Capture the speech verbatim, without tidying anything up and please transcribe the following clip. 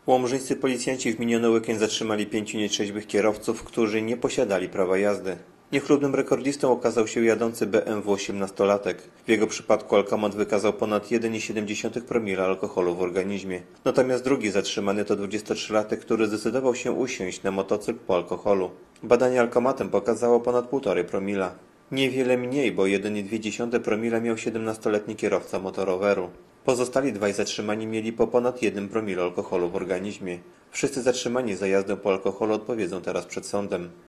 Łomżyńscy policjanci w miniony weekend zatrzymali pięciu nietrzeźwych kierowców, którzy nie posiadali prawa jazdy. Niechlubnym rekordzistą okazał się jadący B M W osiemnastolatek. W jego przypadku alkomat wykazał ponad jeden przecinek siedem promila alkoholu w organizmie. Natomiast drugi zatrzymany to dwudziestotrzylatek, który zdecydował się usiąść na motocykl po alkoholu. Badanie alkomatem pokazało ponad półtorej promila. Niewiele mniej, bo jeden przecinek dwa promila miał siedemnastoletni kierowca motoroweru. Pozostali dwaj zatrzymani mieli po ponad jednym promilu alkoholu w organizmie. Wszyscy zatrzymani za jazdę po alkoholu odpowiedzą teraz przed sądem.